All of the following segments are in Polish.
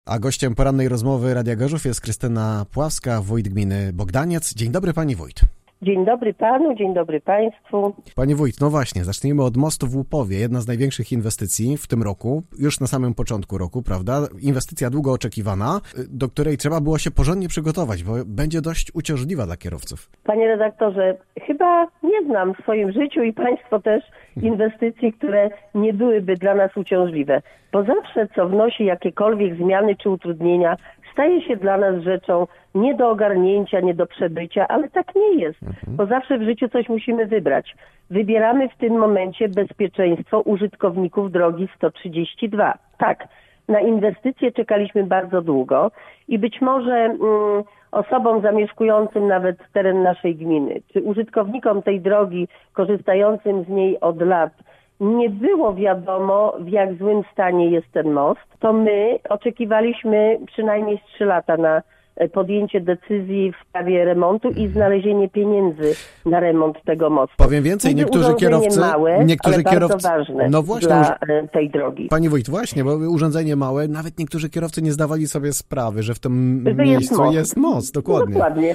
A gościem porannej rozmowy Radia Gorzów jest Krystyna Pławska, wójt gminy Bogdaniec. Dzień dobry, pani wójt. Dzień dobry panu, dzień dobry państwu. Pani wójt, no właśnie, zacznijmy od mostu w Łupowie. Jedna z największych inwestycji w tym roku, już na samym początku roku, prawda? Inwestycja długo oczekiwana, do której trzeba było się porządnie przygotować, bo będzie dość uciążliwa dla kierowców. Panie redaktorze, chyba nie znam w swoim życiu i państwo też inwestycji, które nie byłyby dla nas uciążliwe. Bo zawsze, co wnosi jakiekolwiek zmiany czy utrudnienia, staje się dla nas rzeczą nie do ogarnięcia, nie do przebycia, ale tak nie jest, bo zawsze w życiu coś musimy wybrać. Wybieramy w tym momencie bezpieczeństwo użytkowników drogi 132. Tak, na inwestycje czekaliśmy bardzo długo i być może osobom zamieszkującym nawet teren naszej gminy, czy użytkownikom tej drogi, korzystającym z niej od lat, nie było wiadomo, w jak złym stanie jest ten most, to my oczekiwaliśmy przynajmniej 3 lata na podjęcie decyzji w sprawie remontu i znalezienie pieniędzy na remont tego mostu. Powiem więcej, niektórzy kierowcy... małe, ale bardzo ważne dla tej drogi. Pani wójt, właśnie, bo urządzenie małe, nawet niektórzy kierowcy nie zdawali sobie sprawy, że w tym miejscu jest most. Dokładnie. Dokładnie.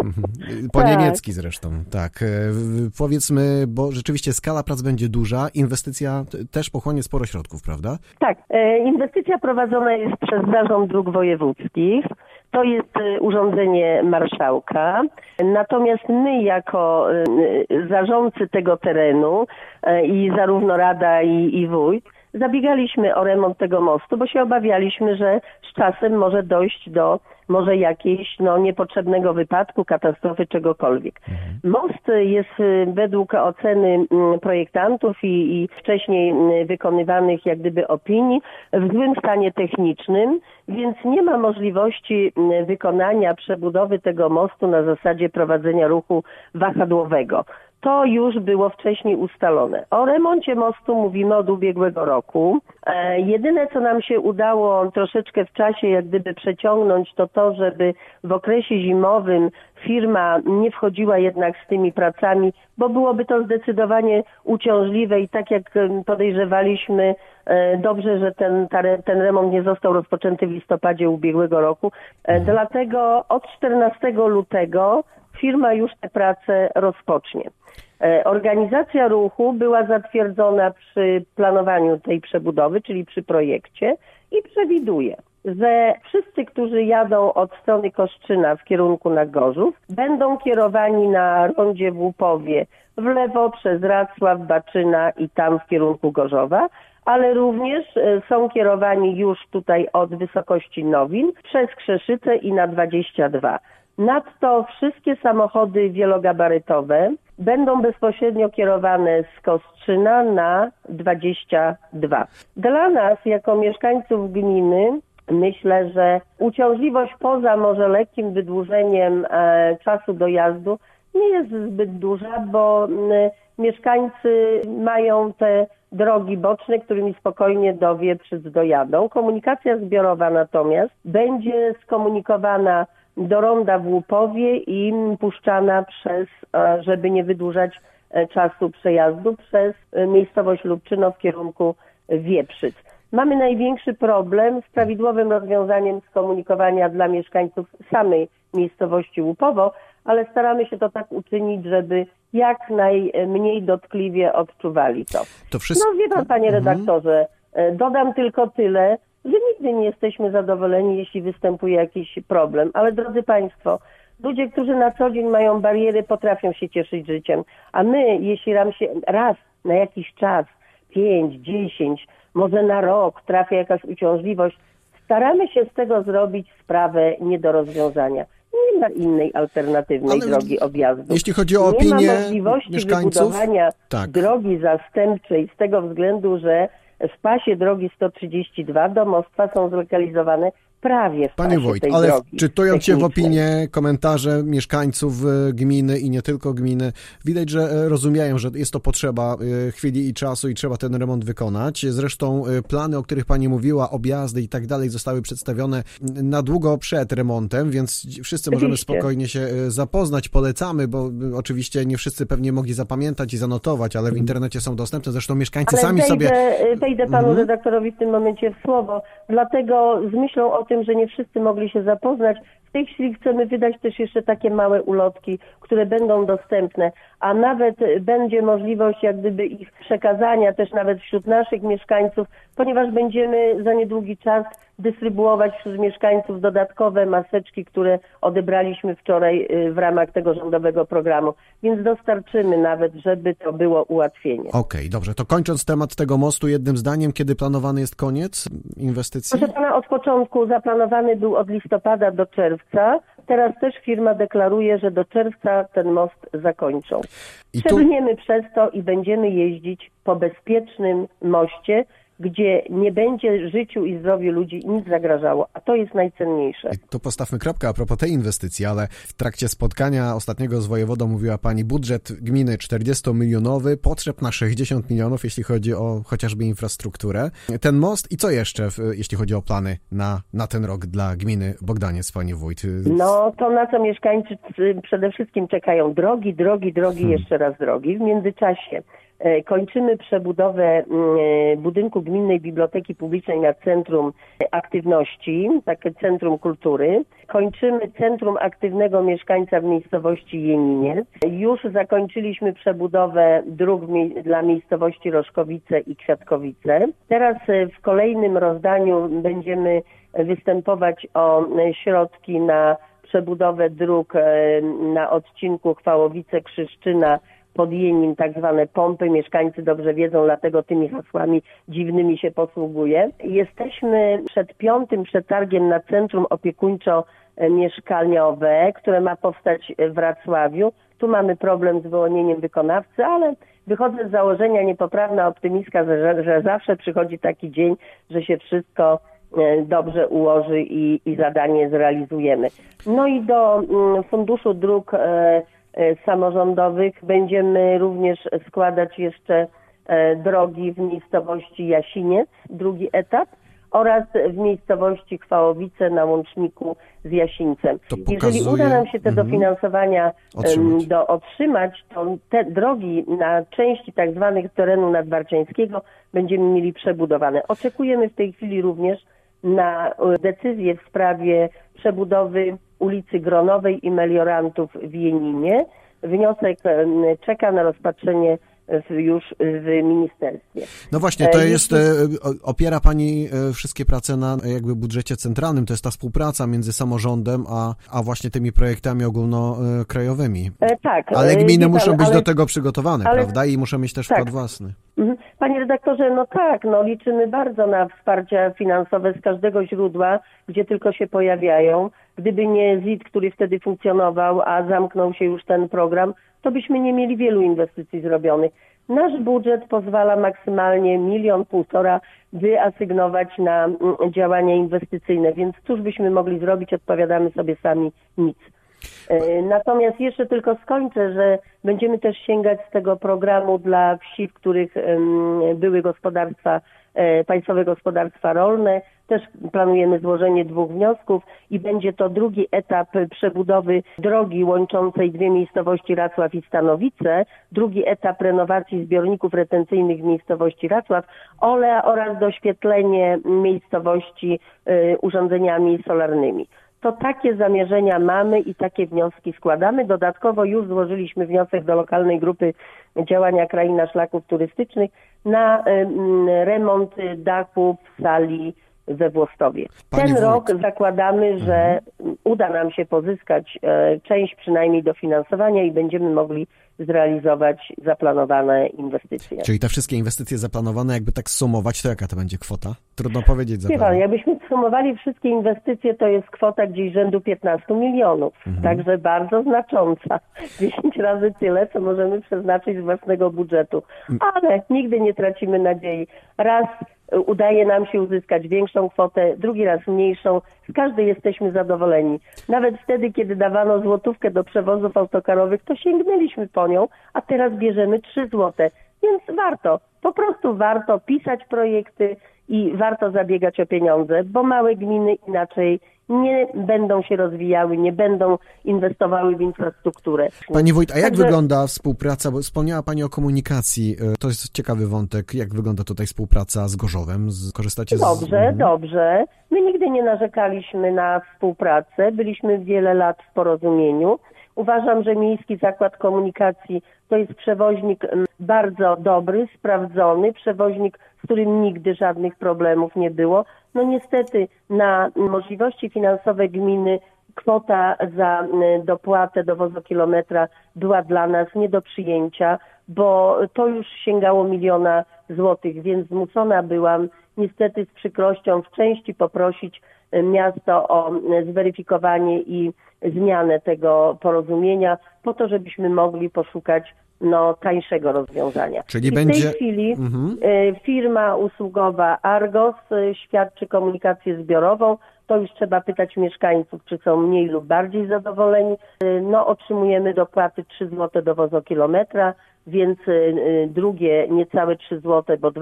Po niemiecki zresztą, tak. Powiedzmy, bo rzeczywiście skala prac będzie duża, inwestycja też pochłonie sporo środków, prawda? Tak, inwestycja prowadzona jest przez Zarząd Dróg Wojewódzkich. To jest urządzenie marszałka, natomiast my jako zarządcy tego terenu i zarówno rada i wójt zabiegaliśmy o remont tego mostu, bo się obawialiśmy, że z czasem może dojść do jakiejś niepotrzebnego wypadku, katastrofy, czegokolwiek. Most jest według oceny projektantów i wcześniej wykonywanych jak gdyby opinii w złym stanie technicznym, więc nie ma możliwości wykonania przebudowy tego mostu na zasadzie prowadzenia ruchu wahadłowego. To już było wcześniej ustalone. O remoncie mostu mówimy od ubiegłego roku. Jedyne, co nam się udało troszeczkę w czasie jak gdyby przeciągnąć, to, żeby w okresie zimowym firma nie wchodziła jednak z tymi pracami, bo byłoby to zdecydowanie uciążliwe i tak jak podejrzewaliśmy, dobrze, że ten remont nie został rozpoczęty w listopadzie ubiegłego roku. Dlatego od 14 lutego firma już te prace rozpocznie. Organizacja ruchu była zatwierdzona przy planowaniu tej przebudowy, czyli przy projekcie i przewiduje, że wszyscy, którzy jadą od strony Koszczyna w kierunku na Gorzów, będą kierowani na rondzie w Łupowie w lewo przez Racław, Baczyna i tam w kierunku Gorzowa, ale również są kierowani już tutaj od wysokości Nowin przez Krzeszyce i na 22. Nadto wszystkie samochody wielogabarytowe będą bezpośrednio kierowane z Kostrzyna na 22. Dla nas, jako mieszkańców gminy, myślę, że uciążliwość poza może lekkim wydłużeniem czasu dojazdu nie jest zbyt duża, bo mieszkańcy mają te drogi boczne, którymi spokojnie do Wieprzyc dojadą. Komunikacja zbiorowa natomiast będzie skomunikowana do ronda w Łupowie i puszczana żeby nie wydłużać czasu przejazdu, przez miejscowość Lubczyno w kierunku Wieprzyc. Mamy największy problem z prawidłowym rozwiązaniem skomunikowania dla mieszkańców samej miejscowości Łupowo, ale staramy się to tak uczynić, żeby jak najmniej dotkliwie odczuwali to. Wie pan, panie redaktorze, dodam tylko tyle, że nigdy nie jesteśmy zadowoleni, jeśli występuje jakiś problem. Ale drodzy państwo, ludzie, którzy na co dzień mają bariery, potrafią się cieszyć życiem. A my, jeśli nam się raz na jakiś czas, 5, 10, może na rok trafia jakaś uciążliwość, staramy się z tego zrobić sprawę nie do rozwiązania. Nie ma innej alternatywnej drogi objazdu. Jeśli chodzi o opinię nie ma możliwości wybudowania drogi zastępczej z tego względu, że w pasie drogi 132 domostwa są zlokalizowane prawie w Panie pasie wójt, tej ale drogi czytując się w opinię, komentarze mieszkańców gminy i nie tylko gminy, widać, że rozumieją, że jest to potrzeba chwili i czasu i trzeba ten remont wykonać. Zresztą plany, o których pani mówiła, objazdy i tak dalej, zostały przedstawione na długo przed remontem, więc wszyscy możemy spokojnie się zapoznać, polecamy, bo oczywiście nie wszyscy pewnie mogli zapamiętać i zanotować, ale w internecie są dostępne, zresztą mieszkańcy sami sobie... Wejdę panu redaktorowi w tym momencie w słowo, dlatego z myślą o tym tym, że nie wszyscy mogli się zapoznać. W tej chwili chcemy wydać też jeszcze takie małe ulotki, które będą dostępne, a nawet będzie możliwość jak gdyby ich przekazania też nawet wśród naszych mieszkańców, ponieważ będziemy za niedługi czas dystrybuować wśród mieszkańców dodatkowe maseczki, które odebraliśmy wczoraj w ramach tego rządowego programu. Więc dostarczymy nawet, żeby to było ułatwienie. Okej, dobrze. To kończąc temat tego mostu jednym zdaniem, kiedy planowany jest koniec inwestycji? Proszę pana, od początku zaplanowany był od listopada do czerwca. Teraz też firma deklaruje, że do czerwca ten most zakończą. Przebniemy przez to i będziemy jeździć po bezpiecznym moście, gdzie nie będzie życiu i zdrowiu ludzi nic zagrażało, a to jest najcenniejsze. I tu postawmy kropkę a propos tej inwestycji, ale w trakcie spotkania ostatniego z wojewodą mówiła pani, budżet gminy 40-milionowy, potrzeb na 60 milionów, jeśli chodzi o chociażby infrastrukturę. Ten most i co jeszcze, jeśli chodzi o plany na ten rok dla gminy Bogdaniec, pani wójt? No to na co mieszkańcy przede wszystkim czekają? Drogi, jeszcze raz drogi. W międzyczasie kończymy przebudowę budynku Gminnej Biblioteki Publicznej na Centrum Aktywności, takie Centrum Kultury. Kończymy Centrum Aktywnego Mieszkańca w miejscowości Jeniniec. Już zakończyliśmy przebudowę dróg dla miejscowości Roszkowice i Kwiatkowice. Teraz w kolejnym rozdaniu będziemy występować o środki na przebudowę dróg na odcinku Chwałowice-Krzyszczyna pod Jenin, tak zwane pompy. Mieszkańcy dobrze wiedzą, dlatego tymi hasłami dziwnymi się posługuje. Jesteśmy przed 5. przetargiem na centrum opiekuńczo-mieszkaniowe, które ma powstać w Wrocławiu. Tu mamy problem z wyłonieniem wykonawcy, ale wychodzę z założenia, niepoprawna optymistka, że zawsze przychodzi taki dzień, że się wszystko dobrze ułoży i zadanie zrealizujemy. No i do Funduszu Dróg Samorządowych będziemy również składać jeszcze drogi w miejscowości Jasiniec, drugi etap, oraz w miejscowości Chwałowice na łączniku z Jasińcem. Jeżeli uda nam się te dofinansowania otrzymać, to te drogi na części tak zwanych terenu nadwarciańskiego będziemy mieli przebudowane. Oczekujemy w tej chwili również na decyzję w sprawie przebudowy ulicy Gronowej i meliorantów w Jeninie. Wniosek czeka na rozpatrzenie już w ministerstwie. No właśnie, to jest, opiera pani wszystkie prace na jakby budżecie centralnym, to jest ta współpraca między samorządem, a właśnie tymi projektami ogólnokrajowymi. Tak. Ale gminy muszą być do tego przygotowane, prawda? I muszą mieć też wkład własny. Panie redaktorze, liczymy bardzo na wsparcie finansowe z każdego źródła, gdzie tylko się pojawiają. Gdyby nie ZIT, który wtedy funkcjonował, a zamknął się już ten program, to byśmy nie mieli wielu inwestycji zrobionych. Nasz budżet pozwala maksymalnie 1,5 miliona wyasygnować na działania inwestycyjne, więc cóż byśmy mogli zrobić, odpowiadamy sobie sami nic. Natomiast jeszcze tylko skończę, że będziemy też sięgać z tego programu dla wsi, w których były państwowe gospodarstwa rolne. Też planujemy złożenie 2 wniosków i będzie to drugi etap przebudowy drogi łączącej 2 miejscowości Racław i Stanowice, drugi etap renowacji zbiorników retencyjnych w miejscowości Racław oraz doświetlenie miejscowości urządzeniami solarnymi. To takie zamierzenia mamy i takie wnioski składamy. Dodatkowo już złożyliśmy wniosek do lokalnej grupy działania Kraina Szlaków Turystycznych na remont dachu w sali we Włostowie. Ten rok zakładamy, że uda nam się pozyskać część przynajmniej dofinansowania i będziemy mogli zrealizować zaplanowane inwestycje. Czyli te wszystkie inwestycje zaplanowane, jakby tak sumować, to jaka to będzie kwota? Trudno powiedzieć zapewne. Jakbyśmy sumowali wszystkie inwestycje, to jest kwota gdzieś rzędu 15 milionów. Także bardzo znacząca. 10 razy tyle, co możemy przeznaczyć z własnego budżetu. Ale nigdy nie tracimy nadziei. Raz udaje nam się uzyskać większą kwotę, drugi raz mniejszą. Z każdej jesteśmy zadowoleni. Nawet wtedy, kiedy dawano złotówkę do przewozów autokarowych, to sięgnęliśmy po nią, a teraz bierzemy 3 złote. Więc po prostu warto pisać projekty i warto zabiegać o pieniądze, bo małe gminy inaczej nie będą się rozwijały, nie będą inwestowały w infrastrukturę. Pani wójt, a jak wygląda współpraca, bo wspomniała Pani o komunikacji, to jest ciekawy wątek, jak wygląda tutaj współpraca z Gorzowem? Korzystacie Dobrze. My nigdy nie narzekaliśmy na współpracę, byliśmy wiele lat w porozumieniu. Uważam, że Miejski Zakład Komunikacji to jest przewoźnik bardzo dobry, sprawdzony, przewoźnik, z którym nigdy żadnych problemów nie było. No niestety na możliwości finansowe gminy kwota za dopłatę do wozokilometra była dla nas nie do przyjęcia, bo to już sięgało 1 000 000 złotych, więc zmuszona byłam niestety z przykrością w części poprosić miasto o zweryfikowanie i zmianę tego porozumienia po to, żebyśmy mogli poszukać tańszego rozwiązania. Czyli w tej chwili firma usługowa Argos świadczy komunikację zbiorową. To już trzeba pytać mieszkańców, czy są mniej lub bardziej zadowoleni. Otrzymujemy dopłaty 3 zł do wozokilometra, więc drugie niecałe 3 zł, bo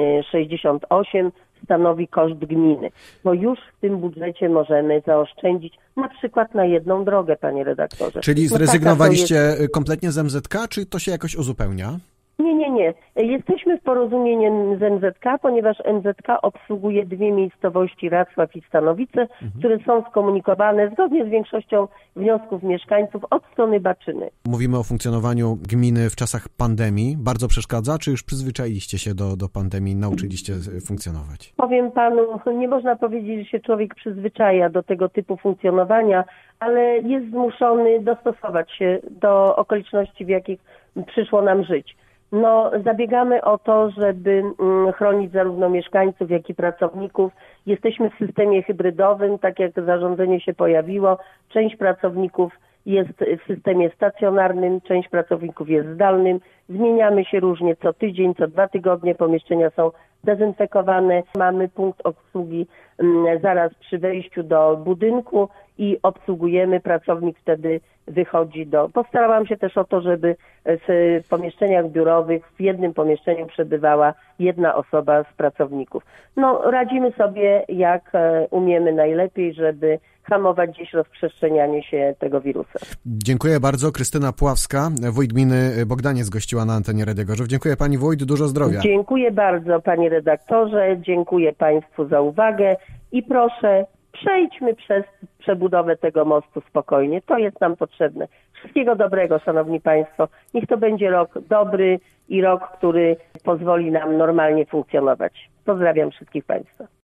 2,68 stanowi koszt gminy. Bo już w tym budżecie możemy zaoszczędzić na przykład na jedną drogę, panie redaktorze. Czyli zrezygnowaliście kompletnie z MZK, czy to się jakoś uzupełnia? Nie. Jesteśmy w porozumieniu z MZK, ponieważ MZK obsługuje 2 miejscowości, Racław i Stanowice, które są skomunikowane zgodnie z większością wniosków mieszkańców od strony Baczyny. Mówimy o funkcjonowaniu gminy w czasach pandemii. Bardzo przeszkadza, czy już przyzwyczailiście się do pandemii, nauczyliście funkcjonować? Powiem panu, nie można powiedzieć, że się człowiek przyzwyczaja do tego typu funkcjonowania, ale jest zmuszony dostosować się do okoliczności, w jakich przyszło nam żyć. Zabiegamy o to, żeby chronić zarówno mieszkańców, jak i pracowników. Jesteśmy w systemie hybrydowym, tak jak zarządzenie się pojawiło. Część pracowników jest w systemie stacjonarnym, część pracowników jest zdalnym. Zmieniamy się różnie co tydzień, co 2 tygodnie. Pomieszczenia są dezynfekowane. Mamy punkt obsługi zaraz przy wejściu do budynku i obsługujemy. Pracownik wtedy wychodzi Postarałam się też o to, żeby w pomieszczeniach biurowych w jednym pomieszczeniu przebywała 1 osoba z pracowników. Radzimy sobie jak umiemy najlepiej, żeby hamować dziś rozprzestrzenianie się tego wirusa. Dziękuję bardzo. Krystyna Puławska, wójt gminy Bogdaniec, gościła na antenie Radia Gorzów. Dziękuję pani wójt, dużo zdrowia. Dziękuję bardzo panie redaktorze, dziękuję państwu za uwagę i proszę, przejdźmy przez przebudowę tego mostu spokojnie. To jest nam potrzebne. Wszystkiego dobrego, szanowni państwo. Niech to będzie rok dobry i rok, który pozwoli nam normalnie funkcjonować. Pozdrawiam wszystkich państwa.